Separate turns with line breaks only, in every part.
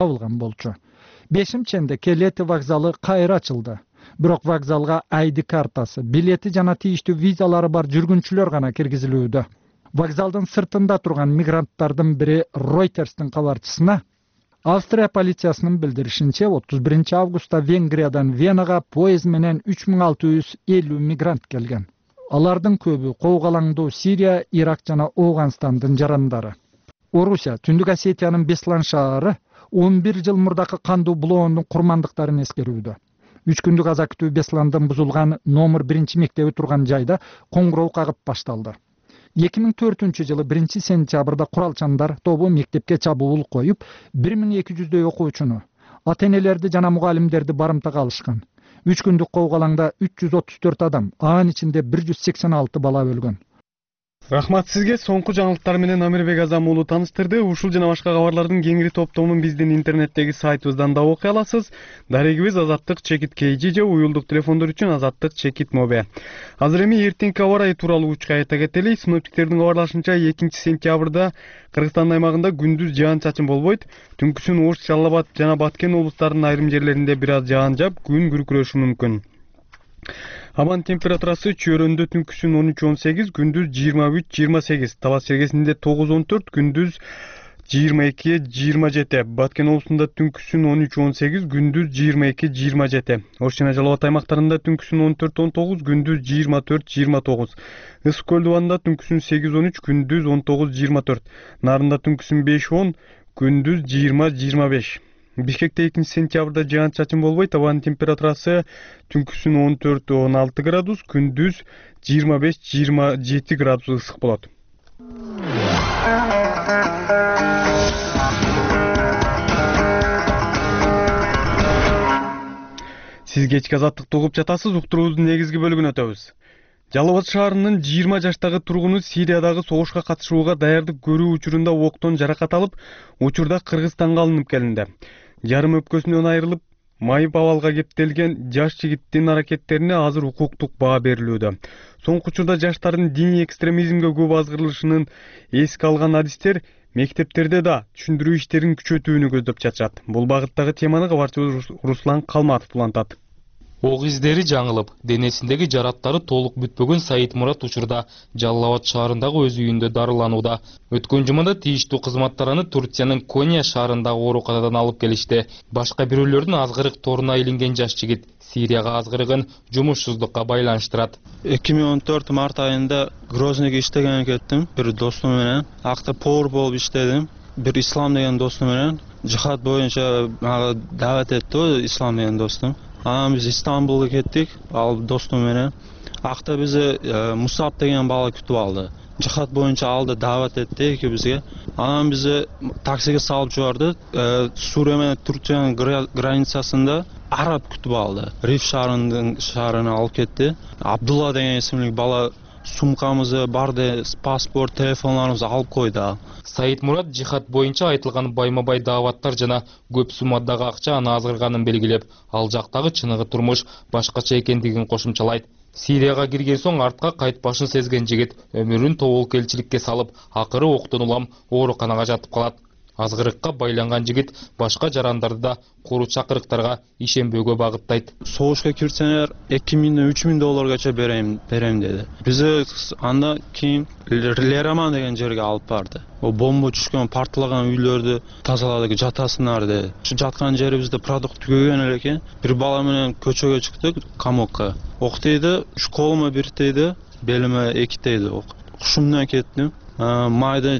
табылган болчу. Бешимченде Келети вокзалы кайра ачылды. Бирок вокзалга ID картасы, билети жана тийиштүү визалары бар жүргүнчүлөр гана киргизилүүдө. Вокзалдын сыртында турган мигранттардын бири Ройтерстин кабарчысына Австрия полициясынын билдиришинче 31 августта Венгриядан Венага поезд менен 3650 мигрант келген. Алардын көбү коогалаңдуу Сирия, Ирак жана Ауганстандын жарандары. Орусия Түндүк Осетиянын Беслан шаары 11 жыл мурдакы кандуу булоондун курмандыктарын эскерүүдө. 3 күндүк аза күтүү Бесландын бузулган номер 1 мектеби турган жайда коңгуроо кагып башталды. 2004 жылы 1 сентябрда куралчандар тобу мектепке чабуул коюп, 1200дөй окуучуну, ата-энелерди жана мугалимдерди барымтага алышкан. 3 күндүк коогалаңда 334 адам, анын ичинде 186 бала өлгөн.
Рахмат сизге. Соңку жаңылыктар менен Амирбек Азам уулу таныштырды. Ушул жана башка кабарлардын кеңири топтомун биздин интернеттеги сайтыбыздан да окуй аласыз. Дарегибиз Азаттык чекит KG же уюлдук телефондор үчүн Азаттык чекит Mobe. Азыр эми эртеңки аба ырайы тууралуу учка айта кетели. Синоптиктердин кабарлашынча 2 сентябрда Кыргызстан аймагында күндүз жаан-чачын болбойт. Түнкүсүн Ош, Жалал Абад жана Баткен облустарынын айрым жерлеринде бир аз жаан жаап, күн күркүрөшү мүмкүн. Абан температурасы чөйрөндө түнкүсүн 13-18, күндүз 23-28, Талас Сергесинде 9-14, күндүз 22-27, Баткен облусунда түнкүсүн 13-18, күндүз 22-27, Ош жана Жалал Абад аймактарында түнкүсүн 14-19, күндүз 24-29, Ысык көл дубанында түнкүсүн 8-13, күндүз 19-24, Нарында түнкүсүн 5-10, күндүз 20-25. Бишкекте 2 сентябрда жаан-чачын болбойт. Абанын температурасы түнкүсүн 14-16 градус, күндүз 25-27 градус ысык болот. Сиз кечки азаттыкты угуп жатасыз. Уктуруубуздун негизги бөлүгүнө өтөбүз. Жалал Абад шаарынын 20 жаштагы тургуну Сириядагы согушка катышууга даярдык көрүү учурунда октон жаракат алып, учурда Кыргызстанга алынып келинди. Жарым өпкөсүнөн айрылып, майып абалга кептелген жаш жигиттин аракеттерине азыр укуктук баа берилүүдө. Соңку учурда жаштардын диний экстремизмге көп азгырылышынын эске алган адистер мектептерде да түшүндүрүү иштерин күчөтүүнү көздөп жатышат. Бул багыттагы теманы кабарчыбыз Руслан Калматов улантат.
Ок издери жаңылып, денесиндеги жараттары толук бүтпөгөн Саид Мурат учурда Жалал Абад шаарындагы өз үйүндө дарыланууда. Өткөн жумада тийиштүү кызматтар аны Турциянын Коnya шаарындагы ооруканадан алып келишти. Башка бирөөлөрдүн азгырык торуна илинген жаш жигит Сирияга азгырыгын жумушсуздукка байланыштырат.
2014 март айында Грознийге иштеген кеттим, бир достум менен. Акта повар болуп иштедим. Бир Ислам деген достум менен жихад боюнча мага дават этти, Ислам деген достум. Анан биз Истанбулга кеттик, ал достум менен. Акта бизди Мусаб деген бала күтүп алды. Жихад боюнча алды, дават этти экибизге. Анан бизди таксиге салып жибарды. Сурия менен Турциянын границасында араб күтүп алды. Риф шаарына алып кетти. Абдулла деген исимли бала сумкамызды, барды, паспорт, телефонларыбызды алып койду.
Саид Мурат жихад боюнча айтылган байма-бай дааваттар жана көп суммадагы акча аны азгырганын белгилеп, ал жактагы чыныгы турмуш башкача экендигин кошумчалайт. Сирияга кирген соң артка кайтпашын сезген жигит өмүрүн тоболкелчиликке салып, акыры октон улам ооруканага жатып калат. Азгырыкка байланган жигит башка жарандарды да куру чакырыктарга ишенбөөгө багыттайт.
Согушка кирсеңер 2000-3000 долларгача берем деди. Бизди анда кийин Лераман деген жерге алып барды. О бомба түшкөн, парталаган үйлөрдү тазаладык, жатасыңар деди. Ушу жаткан жерибизде продукт түгөгөн эле экен. Бир бала менен көчөгө чыктык, камокко. Ок тийди, колума бир тийди, белиме 2 тийди ок. Кушумдан кеттим. Майда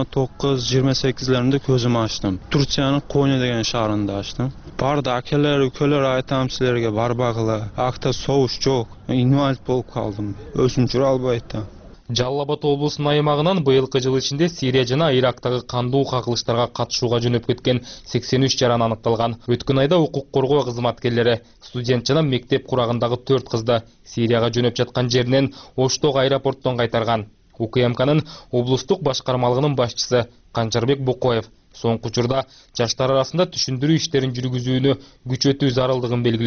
29-28-леринде көзүмү ачтым. Турциянын Коnya деген шаарында ачтым. Барды акелер, өлкөлөр айтам силерге барбагыла. Акта согуш жок. Инвалид болуп калдым. Өзүм жүрө албайт да.
Жалал Абад облусунун аймагынан быйылкы жыл ичинде Сирия жана Ирактагы кандуу кагылыштарга катышууга жөнөп кеткен 83 жаран аныкталган. Өткөн айда укук коргоо кызматкерлери студент жана мектеп курагындагы 4 кызды Сирияга жөнөп жаткан жеринен Оштогу аэропорттон кайтарган. УКМКнын облустук башкармалыгынын башчысы Канчарбек Букоев соңку учурда жаштар арасында түшүндүрүү иштерин жүргүзүүнү күчөтүү зарылдыгын белгилейт.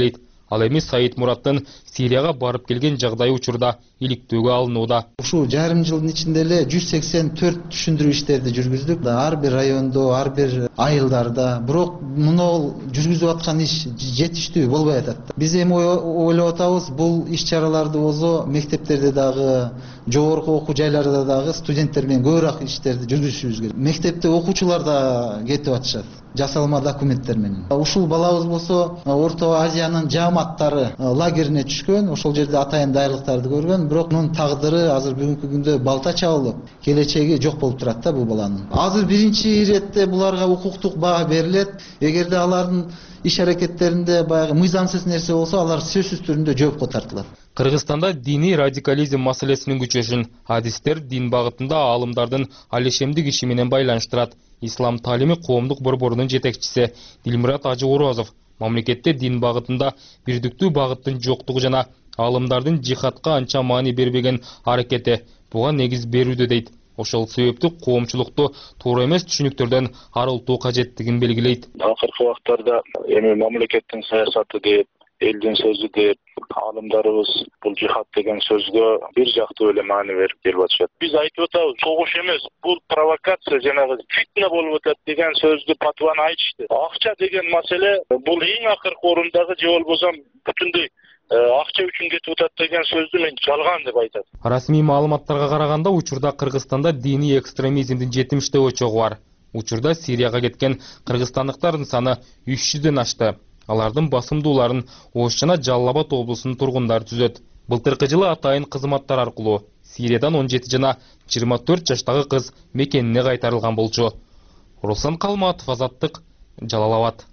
Ал эми Саид Мураттын Сирияга барып келген жагдайы учурда иликтөөгө алынууда.
Ушул жарым жылдын ичинде эле 184 түшүндүрүү иштерди жүргүздүк. Ар бир райондо, ар бир айылдарда. Бирок муну жүргүзүп аткан иш жетиштүү болбой атат. Биз эми ойлоп атабыз, бул иш чараларды болсо мектептерде дагы, жогорку окуу жайларда дагы студенттер менен көбүрөөк иштерди жүргүзүшүбүз керек. Мектепте окуучулар да кетип атышат жасалма документтер менен. Ушул балабыз болсо Орто Азиянын жааматтары лагерине түшкөн, ошол жерде атайын даярлыктарды көргөн, бирок мунун тагдыры азыр бүгүнкү күндө балта чабылып, келечеги жок болуп турат да бул баланын. Азыр биринчи иретте буларга укуктук баа берилет. Эгерде алардын иш аракеттеринде баягы мыйзамсыз нерсе болсо, алар сөзсүз түрүндө жоопко тартылат.
Кыргызстанда диний радикализм маселесинин күчөшүн адистер дин багытында аалымдардын алешемдик иши менен байланыштырат. Ислам таалими коомдук борборунун жетекчиси Дилмурат Ажы Орозов мамлекетте дин багытында бирдиктүү багыттын жоктугу жана аалымдардын жихадка анча маани бербеген аракети буга негиз берүүдө дейт. Ошол себептүү коомчулукту туура эмес түшүнүктөрдөн арылтуу кажеттигин белгилейт.
Акыркы убактарда эми мамлекеттин саясаты деп, элдин сөзү деп, аалымдарыбыз бул жихад деген сөзгө бир жактуу эле маани берип атышат. Биз айтып атабыз, согуш эмес, бул провокация, жанагы фитна болуп атат деген сөздү патваны айтышты. Акча деген маселе бул эң акыркы орундагы, же болбосо бүтүндөй акча үчүн кетип атат деген сөздү мен жалган деп айтат.
Расмий маалыматтарга караганда учурда Кыргызстанда диний экстремизмдин 70 очогу бар. Учурда Сирияга кеткен кыргызстандыктардын саны 300дөн ашты. Алардын басымдууларын Ош жана Жалал Абад облусунун тургундары түзөт. Былтыркы жылы атайын кызматтар аркылуу Сириядан 17 жана 24 жаштагы кыз мекенине кайтарылган болчу. Руслан Калматов, Азаттык, Жалал Абад.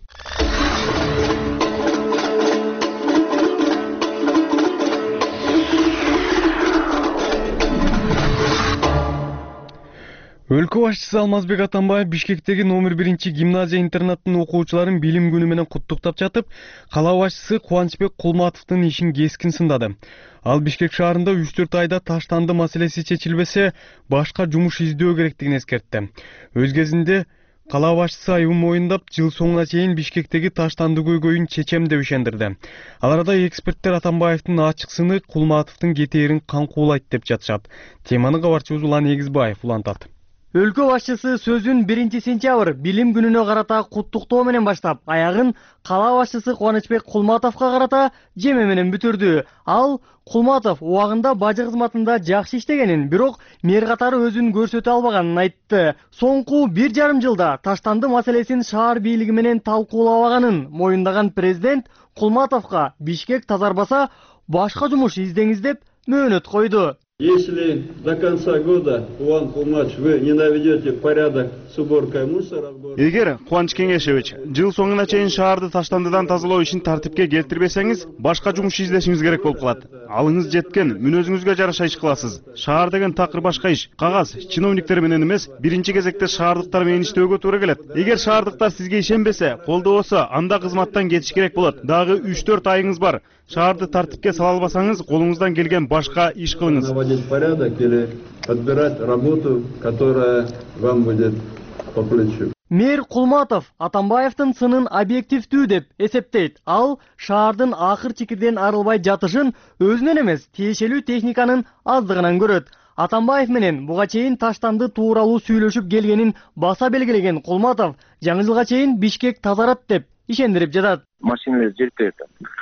Өлкө башчысы Алмазбек Атамбаев Бишкектеги номер 1 гимназия интернаттын окуучуларын билим күнү менен куттуктап жатып, кала башчысы Кубанычбек Кулматовдун ишин кескин сындады. Ал Бишкек шаарында 3-4 айда таштанды маселеси чечилбесе, башка жумуш издөө керектигин эскертти. Өз кезинде кала башчысы айыбын моюндап, жыл соңуна чейин Бишкектеги таштанды көйгөйүн чечем деп ишендирди. Ал арада эксперттер Атамбаевдин ачык сыны Кулматовдун кетээрин каңкуулайт деп жатышат. Теманы кабарчыбыз Улан Эгизбаев улантат.
Өлкө башчысы сөзүн 1 сентябрь билим күнүнө карата куттуктоо менен баштап, аягын кала башчысы Кубанычбек Кулматовго карата жеме менен бүтүрдү. Ал Кулматов убагында бажы кызматында жакшы иштегенин, бирок мэр катары өзүн көрсөтө албаганын айтты. Соңку 1,5 жылда таштанды маселесин шаар бийлиги менен талкуулабаганын моюндаган президент Кулматовго Бишкек тазарбаса, башка жумуш издеңиз деп мөөнөт койду.
Если до конца года, Улан Кулматович, вы не наведете порядок с уборкой мусора...
Эгер Кубаныч Кеңешевич жыл соңуна чейин шаарды таштандыдан тазалоо ишин тартипке келтирбесеңиз, башка жумуш издешиңиз керек болуп калат. Алыңыз жеткен, мүнөзүңүзгө жараша иш кыласыз. Шаар деген такыр башка иш. Кагаз чиновниктер менен эмес, биринчи кезекте шаардыктар менен иштөөгө туура келет. Эгер шаардыктар сизге ишенбесе, колдобосо, анда кызматтан кетиш керек болот. Дагы 3-4 айыңыз бар. Шаарды тартипке сала албасаңыз, колуңуздан келген башка иш кылыңыз.
Наводить порядок или подбирать работу, которая вам будет по плечу.
Мэр Кулматов Атамбаевдин сынын объективдүү деп эсептейт. Ал шаардын акыр чикирден арылбай жатышын өзүнөн эмес, тиешелүү техниканын аздыгынан көрөт. Атамбаев менен буга чейин таштанды тууралуу сүйлөшүп келгенин баса белгилеген Кулматов жаңы жылга чейин Бишкек тазарат деп ишендирип жатат.
Машиналар жетпейт.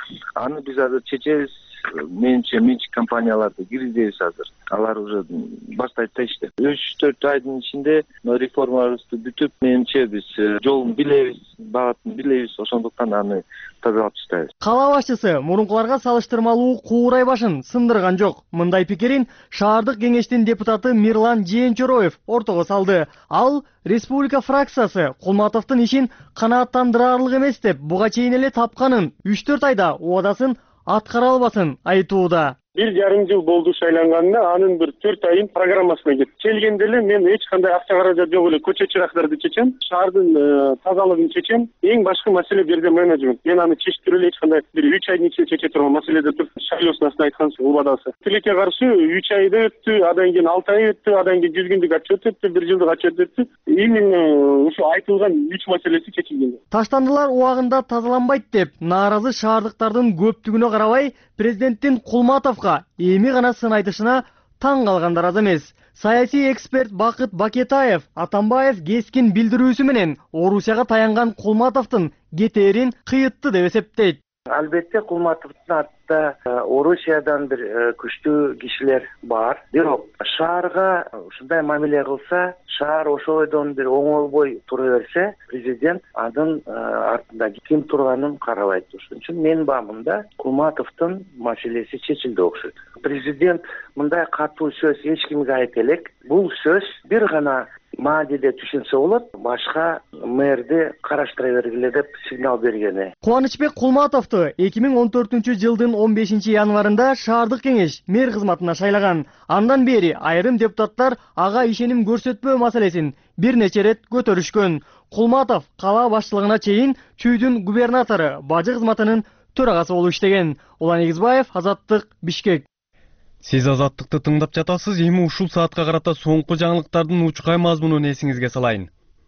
Аны биз азыр чечебиз. Менчи компанияларды киргизебиз азыр. Алар уже баштайт да ишти. 3-4 айдын ичинде реформаларыбызды бүтүп, менчи биз жолун билебиз, багатын билебиз, ошондуктан аны тазалап таштайбыз.
Кала башчысы мурункуларга салыштырмалуу куурай башын сындырган жок. Мындай пикирин шаардык кеңештин депутаты Мирлан Жээнчороев ортого салды. Ал республика фракциясы Кулматовдун ишин канааттандырарлык эмес деп буга чейин эле тапканын, 3-4 айда убадасын аткара албасын айтууда.
1,5 жыл болду шайланганына, анын бир 4 айын программасына кетти. Келгенде эле мен эч кандай акча каражат жок эле көчө чырактарды чечем, шаардын тазалыгын чечем. Эң башкы маселе бирде менеджмент. Мен аны чечтире эле эч кандай 3 айдын ичинде чече турган маселеде туруп, шайлоосун астына айткан убадасы. Тилекке каршы 3 айда өттү, адан кийин 6 ай өттү, адан кийин 100 күндүк отчет өттү, 1 жылдык отчет өттү. Именно ушу айтылган 3 маселеси чечилген.
Таштандылар убагында тазаланбайт деп нааразы шаардыктардын көптүгүнө карабай, президенттин Кулматовго эми гана сын айтышына таң калгандар аз эмес. Саясий эксперт Бакыт Бакетаев Атамбаев кескин билдирүүсү менен Орусияга таянган Кулматовдун кетээрин кыйытты деп эсептейт.
Албетте Кулматовдун артында Орусиядан бир күчтүү кишилер бар. Бирок шаарга ушундай мамиле кылса, шаар ошойдон бир оңолбой тура берсе, президент анын артында ким турганын карабайт. Ошон үчүн менин баамымда Кулматовдун маселеси чечилди окшойт. Президент мындай катуу сөз эч кимге айта элек. Бул сөз бир гана мааниде түшүнсө болот, башка мэрди караштыра бергиле деп сигнал бергени.
Кубанычбек Кулматовду 2014-жылдын 15 январында шаардык кеңеш мэр кызматына шайлаган. Андан бери айрым депутаттар ага ишеним көрсөтпөө маселесин бир нече рет көтөрүшкөн. Кулматов кала башчылыгына чейин Чүйдүн губернатору бажы кызматынын төрагасы болуп иштеген. Улан Эгизбаев, Азаттык, Бишкек.
Сиз Азаттыкты тыңдап жатасыз. Эми ушул саатка карата соңку жаңылыктардын учкай мазмунун эсиңизге салайын.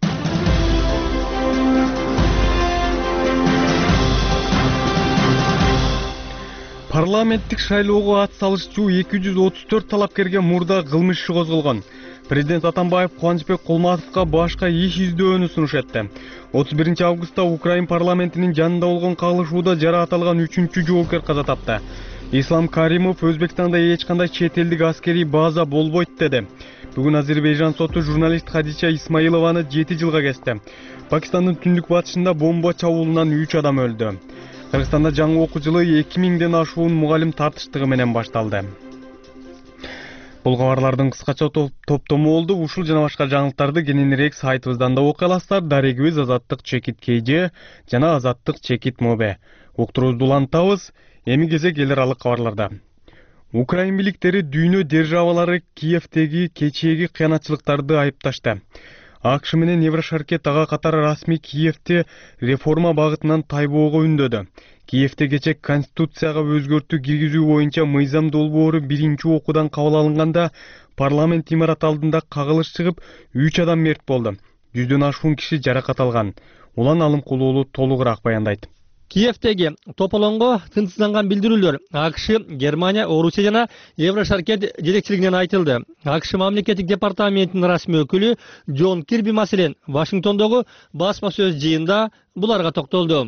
Парламенттик шайлоого ат салышчу 234 талапкерге мурда кылмыш иши козголгон. Президент Атамбаев Кубанычбек Кулматовго башка иш издөөнү сунуш этти. 31 августта Украин парламентинин жанында болгон кагылышууда жараат алган 3-чү жоокер каза тапты. Ислам Каримов Өзбекстанда эч кандай чет элдик аскерий база болбойт деди. Бүгүн Азербайжан соту журналист Хадича Исмаилованы 7 жылга кести. Пакистандын түндүк батышында бомба чабуулунан 3 адам өлдү. Кыргызстанда жаңы окуу жылы 2000ден ашуун мугалим тартыштыгы менен башталды. Бул кабарлардын кыскача топтому болду. Ушул жана башка жаңылыктарды кененирээк сайтыбыздан да окуй аласыздар. Дарегибиз azattik.kj жана azattik.mob. Уктуруубузду улантабыз. Эми кезек эл аралык кабарларда. Украин бийликтери дүйнө державалары Киевдеги кечээги кыянатчылыктарды айыпташты. АКШ менен Еврошаркет ага катары расмий Киевде реформа багытынан тайбоого үндөдү. Киевде кече Конституцияга өзгөртүү киргизүү боюнча мыйзам долбоору биринчи окуудан кабыл алынганда парламент имараты алдында кагылыш чыгып 3 адам мерт болду. 100дөн ашуун киши жаракат алган. Улан Алымкулуу уулу толугураак баяндайт.
Киевдеги тополоңго тынчсызданган билдирүүлөр АКШ, Германия, Орусия жана Еврошаркет жетекчилигинен айтылды. АКШ мамлекеттик департаментинин расмий өкүлү Джон Кирби маселен Вашингтондогу басма сөз жыйында буларга токтолду.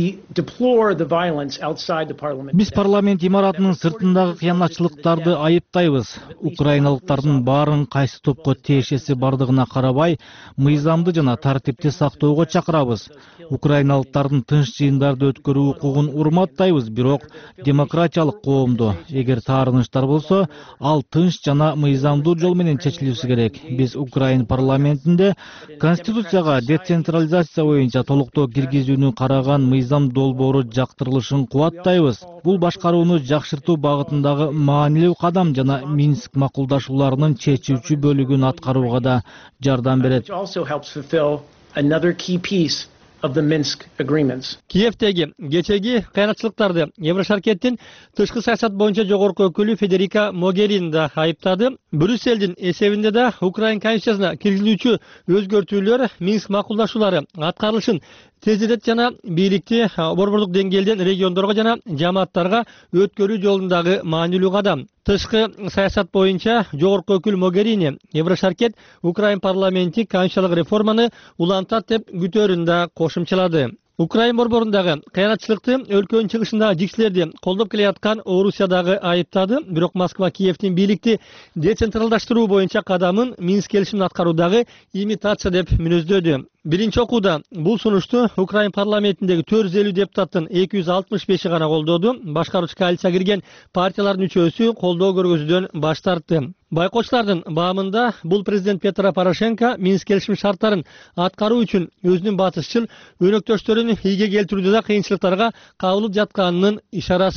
Биз парламент имаратынын сыртындагы кыянатчылыктарды айыптайбыз. Украиналыктардын баарын кайсы топко тиешеси бардыгына карабай, мыйзамды жана тартипти сактоого чакырабыз. Украиналыктардын тынч жыйындарды өткөрүү укугун урматтайбыз, бирок демократиялык коомду эгер таарыныштар болсо, ал тынч жана мыйзамдуу жол менен чечилиши керек. Биз Украин парламентинде Конституцияга децентрализация боюнча толуктоо киргизүүнү караган мыйзам долбоору жактырылышын кубаттайбыз. Бул башкарууну жакшыртуу багытындагы маанилүү кадам жана Минск макулдашууларынын чечүүчү бөлүгүн аткарууга да жардам берет.
Киевдеги кечеги кыянатчылыктарды Еврошаркеттин тышкы саясат боюнча жогорку өкүлү Федерика Могерини да айыптады. Брюсселдин эсебинде да Украин конституциясына киргизүүчү өзгөртүүлөр Минск макулдашуулары аткарылышын тездетет жана бийликти борбордук деңгээлден региондорго жана жамааттарга өткөрүү жолундагы маанилүү кадам. Тышкы саясат боюнча жогорку өкүл Могерини Еврошаркет Украин парламенти конституциялык реформаны улантат деп күтөөрүн да кошумчалады. Украин борборундагы кыянатчылыкты өлкөнүн чыгышындагы жиксилерди колдоп келаткан Орусиядагы айыптады. Бирок Москва Киевдин бийликти децентралдаштыруу боюнча кадамын Минск келишимин аткаруудагы имитация деп мүнөздөдү. Биринчи окууда бул сунушту Украин парламентиндеги 450 депутаттын 265 гана колдоду. Башкаруучу коалицияга кирген партиялардын үчөөсү колдоо көргөзүүдөн баш тартты. Байкоочулардын баамында бул президент Петро Порошенко Минск келишим шарттарын аткаруу үчүн өзүнүн батышчыл өнөктөштөрүн ийге келтирүүдө да кыйынчылыктарга кабылып жатканынын ишарасы.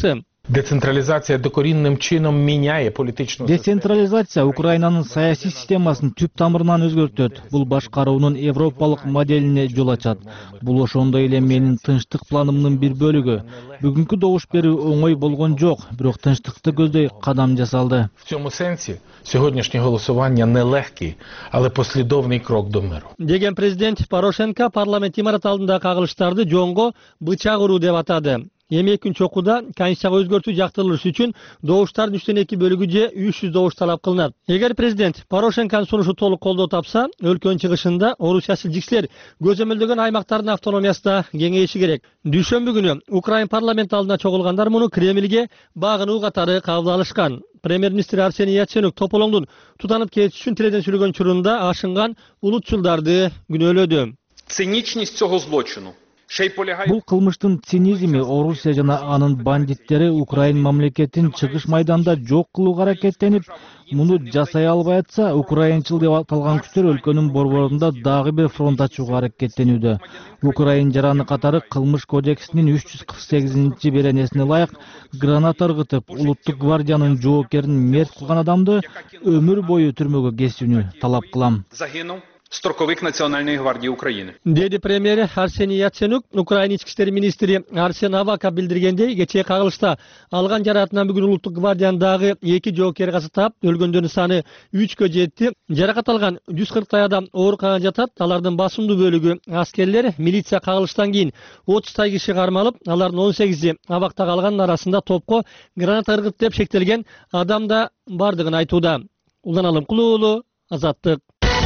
Децентрализация докоренным чином меняет политичную систему.
Децентрализация Украинанын саясий системасын түп тамырынан өзгөртөт. Бул башкаруунун европалык моделине жол ачат. Бул ошондой эле менин тынчтык планымдын бир бөлүгү. Бүгүнкү добуш берүү оңой болгон жок, бирок тынчтыкты көздөй кадам жасалды.
В цьому сенсі сьогоднішнє голосування нелегкий, але послідовний крок до миру.
Деген президент Порошенко парламент имараты алдындагы кагылыштарды жоңго бычак уруу деп атады. Эми экинчи окууда конституцияга өзгөртүү жактырылышы үчүн добуштардын 3/2 бөлүгү же 300 добуш талап кылынат. Эгер президент Порошенконун сунушу толук колдоо тапса, өлкөнүн чыгышында орусиячыл жиксилер көзөмөлдөгөн аймактардын автономиясы да кеңейиши керек. Дүйшөмбү күнү Украин парламенти алдына чогулгандар муну Кремльге багынуу катары кабыл алышкан. Премьер-министр Арсений Яценюк Тополоңдун тутанып кетиши үчүн тиледен сүйлөгөн учурунда ашынган улутчулдарды күнөөлөдү.
Циничность цього злочину.
Бул кылмыштын цинизми Орусия жана анын бандиттери Украин мамлекетин чыгыш майданда жок кылууга аракеттенип, муну жасай албай атса, украинчыл деп аталган күчтөр өлкөнүн борборунда дагы бир фронт ачууга аракеттенүүдө. Украин жараны катары кылмыш кодексинин 348 беренесине ылайык граната ыргытып, улуттук гвардиянын жоокерин мерт кылган адамды өмүр бою түрмөгө кесүүнү талап кылам.
Строковик Национальной гвардии Украины.
Деди премьер Арсений Яценюк Украин ички иштер министри Арсен Аваков билдиргендей, кечээ кагылышта алган жараатынан бүгүн улуттук гвардиянындагы 2 жоокер каза таап, өлгөндөрдүн саны 3кө жетти. Жаракат алган 140 адам ооруканада жатат. Алардын басымдуу бөлүгү аскерлер. Милиция кагылыштан кийин 30 киши кармалып, алардын 18и абакта калганын арасында топко граната ыргыт деп шектелген адам да бардыгын айтууда. Уланалым Кулуулу, Азаттык.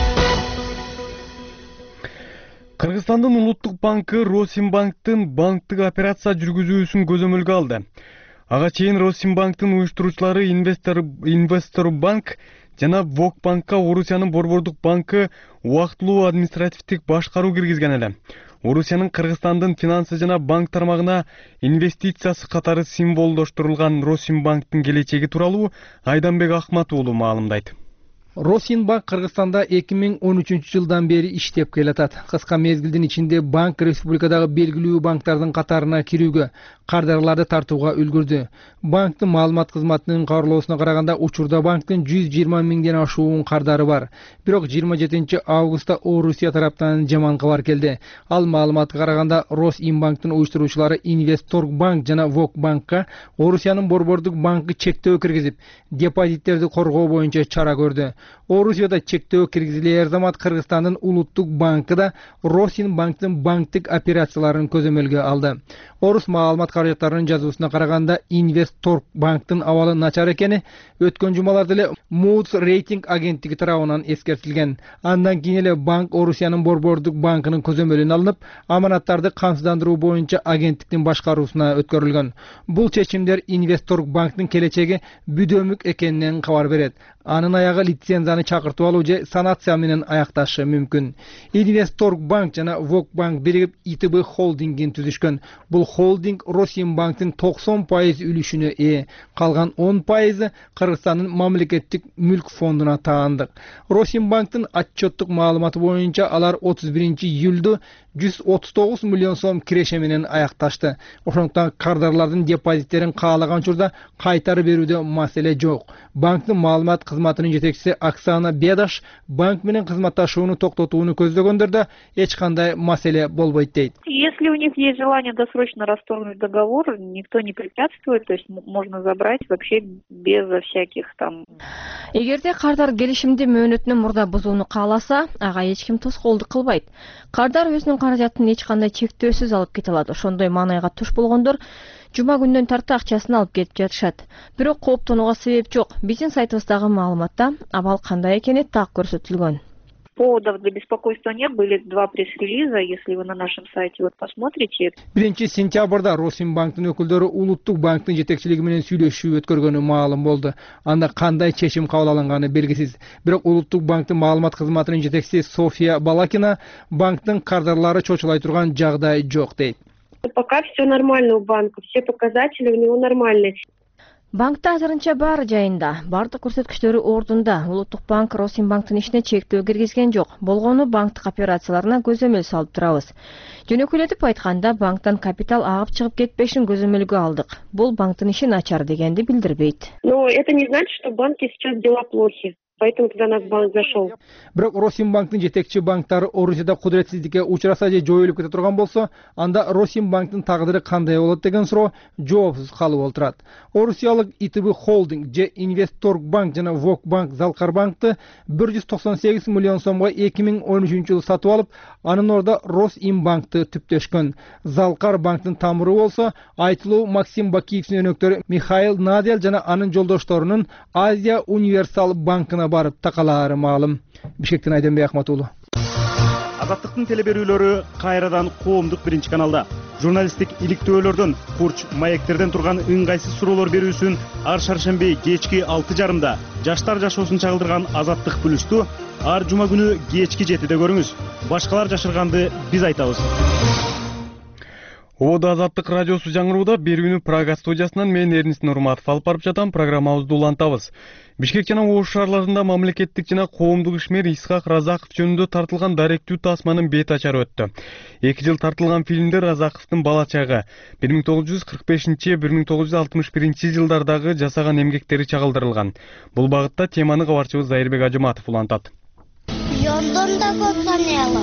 Кыргызстандын улуттук банкы Росимбанктын банктык операция жүргүзүүсүн көзөмөлгө алды. Ага чейин Росимбанктын уюштуруучулары Инвесторбанк жана Вокбанкка Орусиянын борбордук банкы убактылуу административдик башкаруу киргизген эле. Орусиянын Кыргызстандын финансы жана банк тармагына инвестициясы катары символдоштурулган Росимбанктын келечеги тууралуу Айданбек Ахмат уулу маалымдайт.
Росинбанк Кыргызстанда 2013 жылдан бери иштеп келатат. Кыска мезгилдин ичинде банк республикадагы белгилүү банктардын катарына кирүүгө, кардарларды тартууга үлгүрдү. Банктын маалымат кызматынын кабарлоосуна караганда учурда банктын 120 миңден ашуун кардары бар. Бирок 27 августта Орусия тараптан жаман кабар келди. Ал маалыматка караганда Росимбанктын уюштуруучулары Инвесторбанк жана Вокбанкка Орусиянын борбордук банкы чектөө киргизип, депозиттерди коргоо боюнча чара көрдү. Орусияда чектөө киргизилер замат Кыргызстандын улуттук банкы да Росинбанктын банктык операцияларын көзөмөлгө алды. Орус маалымат каражаттарынын жазуусуна караганда Инвесторбанктын абалы начар экени өткөн жумаларда эле Moody's рейтинг агенттиги тарабынан эскертилген. Андан кийин эле банк Орусиянын борбордук банкынын көзөмөлүнө алынып, аманаттарды камсыздандыруу боюнча агенттиктин башкаруусуна өткөрүлгөн. Бул чечимдер Инвесторбанктын келечеги бүдөмүк экенинен кабар берет. Анын аягы лицензияны чакыртып алуу же санация менен аякташы мүмкүн. Инвесторбанк жана Вокбанк биригип ИТБ холдингин түзүшкөн. Бул холдинг Росимбанктын 90% үлүшүнө ээ. Калган 10% Кыргызстандын мамлекеттик мүлк фондуна таандык. Росимбанктын отчеттук маалыматы боюнча алар 31-июлда 139 миллион сом киреше менен аякташты. Ошондуктан кардарлардын депозиттерин каалаган учурда кайтарып берүүдө маселе жок. Банктын маалымат кызматынын жетекчиси Оксана Бедаш банк менен кызматташууну токтотууну көздөгөндөрдө эч кандай маселе болбойт дейт.
Если у них есть желание досрочно расторгнуть договор, никто не препятствует, то есть можно забрать вообще безо всяких там.
Эгерде кардар келишимди мөөнөтүнөн мурда бузууну кааласа, ага эч ким тоскоолдук кылбайт. Кардар өзүнүн каражатын эч кандай чектөөсүз алып кете алат. Ошондой маанайга туш болгондор жума күндөн тарта акчасын алып кетип жатышат. Бирок кооптонууга себеп жок. Биздин сайтыбыздагы маалыматта абал кандай экени так көрсөтүлгөн.
Поводов для беспокойства нет, были 2 пресс-релиза, если вы на нашем сайте вот посмотрите.
1-сентябрда Росимбанктын өкүлдөрү улуттук банктын жетекчилиги менен сүйлөшүү өткөргөнү маалым болду. Анда кандай чечим кабыл алынганы белгисиз. Бирок улуттук банктын маалымат кызматынын жетекчиси София Балакина банктын кардарлары чочулай турган жагдай жок дейт.
Пока все нормально у банка, все показатели у него нормальные.
Банкта азырынча баары жайында, бардык көрсөткүчтөрү ордунда. Улуттук банк Росимбанктын ишине чектөө киргизген жок. Болгону банктык операцияларына көзөмөл салып турабыз. Жөнөкүлөтүп айтканда, банктан капитал агып чыгып кетпешин көзөмөлгө алдык. Бул банктын иши начар дегенди билдирбейт.
Но это не значит, что в банке сейчас дела плохи. Поэтому туда наш банк зашел.
Бирок Росимбанктын жетекчи банктары Орусияда кудуретсиздикке учураса же жоюлуп кете турган болсо, анда Росимбанктын тагдыры кандай болот деген суроо жоопсуз калып отурат. Орусиялык ИТБ Холдинг же Инвесторгбанк жана Вокбанк Залкарбанкты 198 миллион сомго 2013-жылы сатып алып, анын ордо Росимбанкты түптөшкөн. Залкарбанктын тамыры болсо, айтылуу Максим Бакиевдин өнөктөрү Михаил Надел жана анын жолдошторунун Азия Универсал банкына барып такалаары маалым. Бишкектен Айденбек Ахмат уулу.
Азаттыктын телеберүүлөрү кайрадан коомдук биринчи каналда. Журналисттик иликтөөлөрдөн, курч маектерден турган ыңгайсыз суроолор берүүсүн ар шаршемби кечки 6:30 жаштар жашоосун чагылдырган Азаттык бүлүштү ар жума күнү кечки 7-де көрүңүз. Башкалар жашырганды биз айтабыз.
Ода Азаттык радиосу жаңырууда бир күнү Прага студиясынан мен Эрнис Нурматов алып барып жатам, программабызды улантабыз. Бишкек жана Ош шаарларында мамлекеттик жана коомдук ишмер Исхак Разаков жөнүндө тартылган даректүү тасманын бет ачары өттү. 2 жыл тартылган фильмде Разаковдун бала чагы 1945-1961 жылдардагы жасаган эмгектери чагылдырылган. Бул багытта теманы кабарчыбыз Зайырбек Ажыматов улантат.
Йордонда Коцанелов.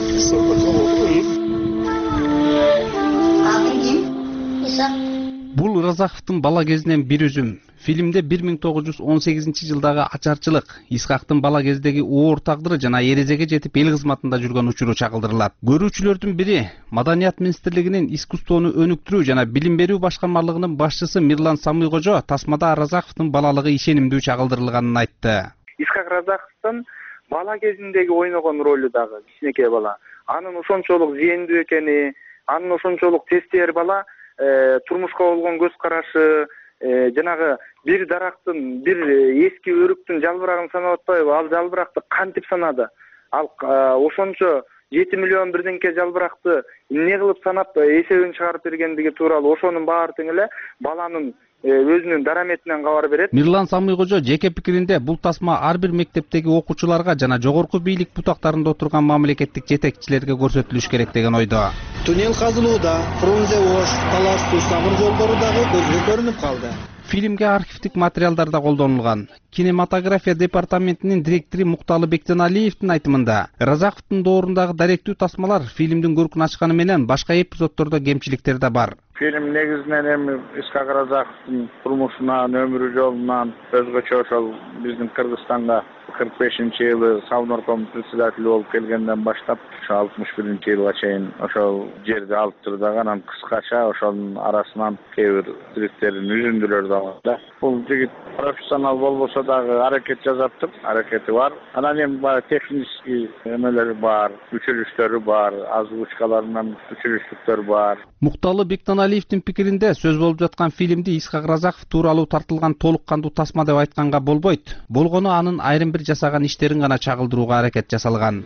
Бул Разаковдун бала кезинен бир үзүм. Фильмде 1918-жылдагы ачарчылык, Исхактын бала кездеги оор тагдыры жана эрезеге жетип эл кызматында жүргөн учуру чагылдырылат. Көрүүчүлөрдүн бири Маданият министрлигинин искусствону өнүктүрүү жана билим берүү башкармалыгынын башчысы Мирлан Самыйкожо тасмада Разаковдун балалыгы ишенимдүү чагылдырылганын айтты.
Исхак Разаковдун бала кезиндеги ойногон ролу дагы кичинекей бала. Анын ошончолук зээндүү экени, анын ошончолук тестер бала турмушка болгон көз карашы, жанагы бир дарактын, бир эски өрүктүн жалбырагын санап атпайбы, ал жалбыракты кантип санады. Ал ошончо 7 миллион бирденке жалбыракты эмне кылып санап эсебин чыгарып бергендиги тууралуу ошонун баары тең эле баланын өзүнүн дараметинен кабар берет.
Мирлан Самыйкожо жеке пикиринде бул тасма ар бир мектептеги окуучуларга жана жогорку бийлик бутактарында отурган мамлекеттик жетекчилерге көрсөтүлүш керек деген ойдо.
Туннел казылууда, Фрунзе Ош, Талаш Тустамыр жолдору дагы көзгө көрүнүп калды.
Фильмге архивдик материалдар да колдонулган. Кинематография департаментинин директору Мукталы Бектеналиевдин айтымында, Разаковдун доорундагы даректүү тасмалар фильмдин көркүн ачканы менен башка эпизоддордо кемчиликтер да бар.
Фильм негизинен эми Исхак Разаковдун турмушунан, өмүр жолунан өзгөчө ошол биздин Кыргызстанга 45-жылы Савнорком председатель болуп келгенден баштап 61-жылга чейин ошол жерди алып турдагы, анан кыскача ошонун арасынан кээ бир тириктердин үзүндүлөр да бар. Бул жигит профессионал болбосо дагы аракет жасаптыр, аракети бар. Анан эми баягы технический эмелери бар, күчүрүштөрү бар, озвучкаларынан күчүрүштүктөр бар.
Мукталы Бектеналиевдин пикиринде сөз болуп жаткан фильмди Исхак Разаков тууралуу тартылган толук кандуу тасма деп айтканга болбойт. Болгону анын айрым бир жасаган иштерин гана чагылдырууга аракет жасалган.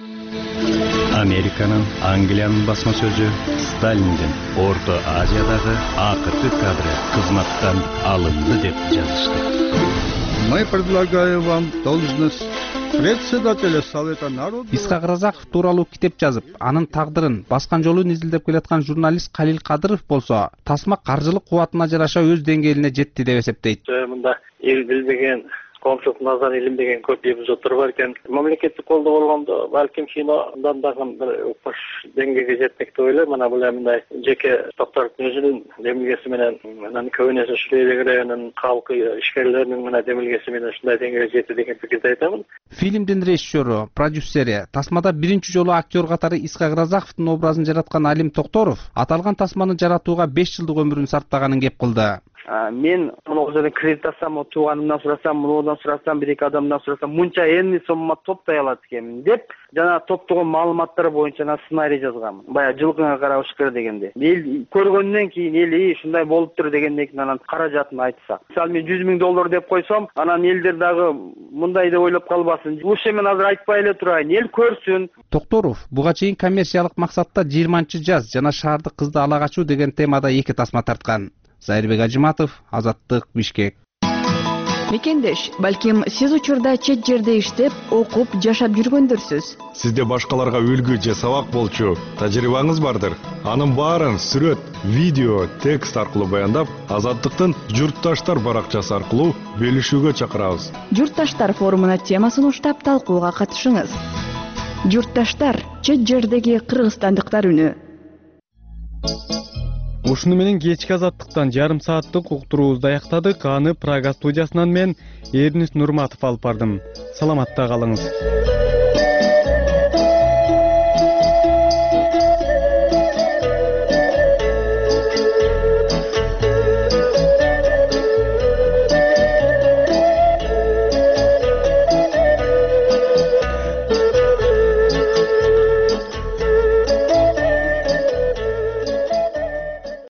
Американын, Англиянын басма сөзү Сталиндин Орто Азиядагы акыркы кадры кызматтан алынды деп жазышты.
Мы предлагаем вам должность председателя Совета народа.
Исхак Разаков тууралуу китеп жазып, анын тагдырын, баскан жолун изилдеп келаткан журналист Калил Кадыров болсо, тасма каржылык кубатына жараша өз деңгээлине жетти деп эсептейт.
Мында эл билбеген, коомчулуктун назарын илинбеген көп эпизоддор бар экен. Мамлекеттик колдоо болгондо балким кинодан дагы бир укпаш деңгээлге жетмек деп ойлойм. Мына бул мындай жеке топтордун өзүнүн демилгеси менен, анан көбүнесе Шлебек районунун калкы ишкерлеринин мына демилгеси менен ушундай деңгээлге жетти деген пикирди айтамын.
Фильмдин режиссеру, продюсери, тасмада биринчи жолу актер катары Исхак Разаковдун образын жараткан Алим Токторов аталган тасманы жаратууга 5 жылдык өмүрүн сарптаганын кеп кылды.
Мен муну жерден кредит алсам, тууганымдан сурасам, мунудан сурасам, бир-эки адамдан сурасам, мынча эмне сомма топтой алат экенмин деп, жана топтогон маалыматтар боюнча сценарий жазгам. Баягы жылкыңа карабыш керек дегенде. Эл көргөндөн кийин эл ушундай болуптур дегенден кийин анан каражатын айтса. Мисалы мен $100,000 деп койсом, анан элдер дагы мындай деп ойлоп калбасын. Ушул мен азыр айтпай эле турайын, эл көрсүн.
Токторов буга чейин коммерциялык максатта 20-жаз жана шаардык кызды ала качуу деген темада 2 тасма тарткан. Зайырбек Ажыматов, Азаттык, Бишкек.
Мекендеш, балким сиз учурда чет жерде иштеп, окуп, жашап жүргөндүрсүз.
Сизде башкаларга үлгү же сабак болчу тажрыйбаңыз бардыр. Анын баарын сүрөт, видео, текст аркылуу баяндап, Азаттыктын Журтташтар баракчасы аркылуу бөлүшүүгө чакырабыз.
Журтташтар форумуна темасын уштап талкууга катышыңыз. Журтташтар, чет жердеги кыргызстандыктар үнү.
Ушуну менен кечки Азаттыктан жарым сааттык уктуруубузду аяктадык. Аны Прага студиясынан мен Эрнис Нурматов алып бардым. Саламатта калыңыз.